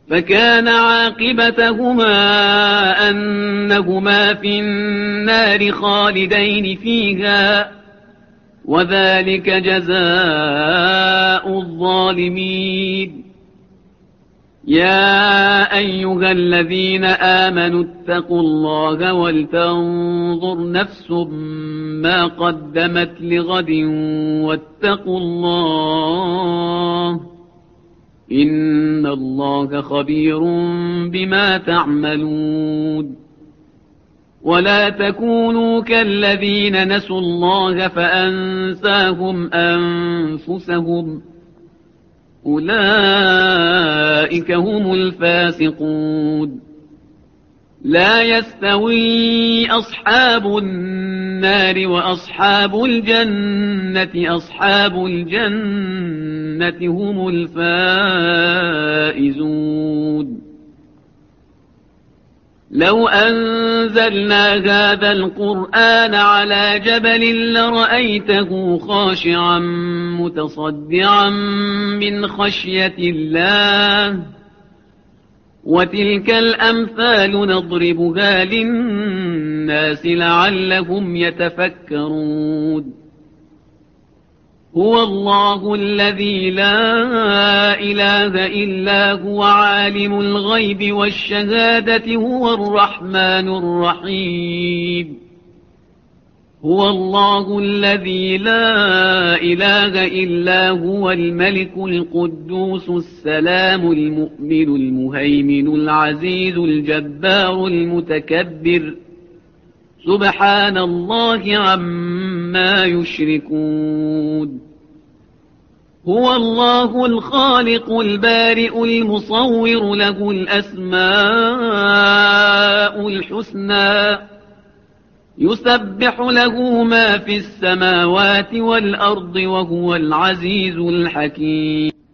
فكان عاقبتهما أنهما في النار خالدين فيها، وذلك جزاء الظالمين. يا أيها الذين آمنوا اتقوا الله ولتنظر نفس ما قدمت لغد واتقوا الله، إن الله خبير بما تعملون. ولا تكونوا كالذين نسوا الله فأنساهم أنفسهم، أولئك هم الفاسقون. لا يستوي أصحاب النار وأصحاب الجنة، أصحاب الجنة هم الفائزون. لو أنزلنا هذا القرآن على جبل لرأيته خاشعا متصدعا من خشية الله، وتلك الأمثال نضربها للناس لعلهم يتفكرون. هو الله الذي لا إله إلا هو عالم الغيب والشهادة، هو الرحمن الرحيم. هو الله الذي لا إله إلا هو الملك القدوس السلام المؤمن المهيمن العزيز الجبار المتكبر، سبحان الله عما يشركون. هو الله الخالق البارئ المصور، له الأسماء الحسنى، يسبح له ما في السماوات والأرض، وهو العزيز الحكيم.